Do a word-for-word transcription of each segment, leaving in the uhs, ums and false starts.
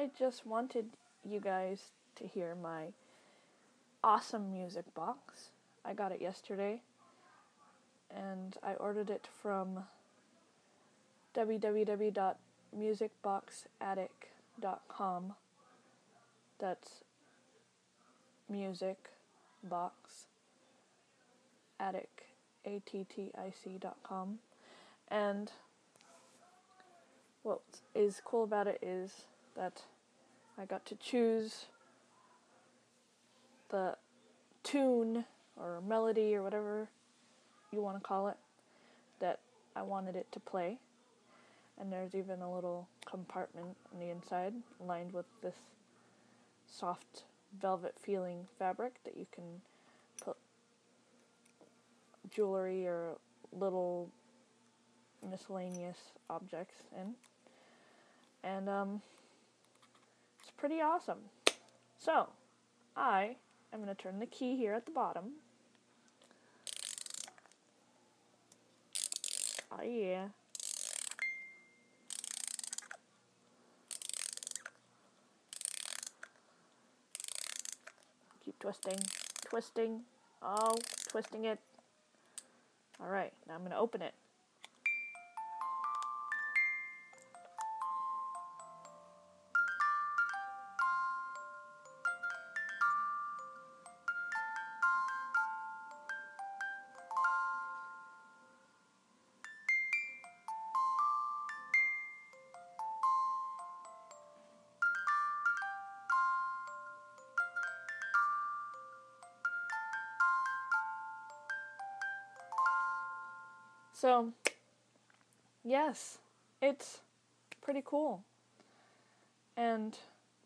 I just wanted you guys to hear my awesome music box. I got it yesterday, and I ordered it from w w w dot music box attic dot com. That's music box attic a t t i c dot com. And what is cool about it is that I got to choose the tune or melody or whatever you want to call it that I wanted it to play. And there's even a little compartment on the inside lined with this soft velvet feeling fabric that you can put jewelry or little miscellaneous objects in. And um, it's pretty awesome. So, I am going to turn the key here at the bottom. Oh yeah. Keep twisting, twisting, oh, twisting it. Alright, now I'm going to open it. So, yes, it's pretty cool. And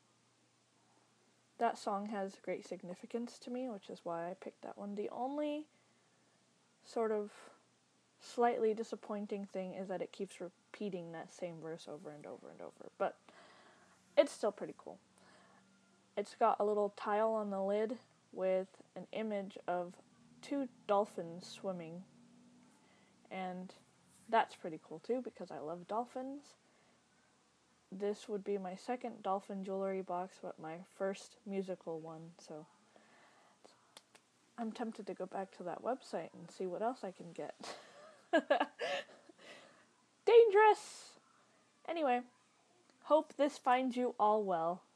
that song has great significance to me, which is why I picked that one. The only sort of slightly disappointing thing is that it keeps repeating that same verse over and over and over. But it's still pretty cool. It's got a little tile on the lid with an image of two dolphins swimming. And that's pretty cool too, because I love dolphins. This would be my second dolphin jewelry box, but my first musical one, so I'm tempted to go back to that website and see what else I can get. Dangerous! Anyway, hope this finds you all well.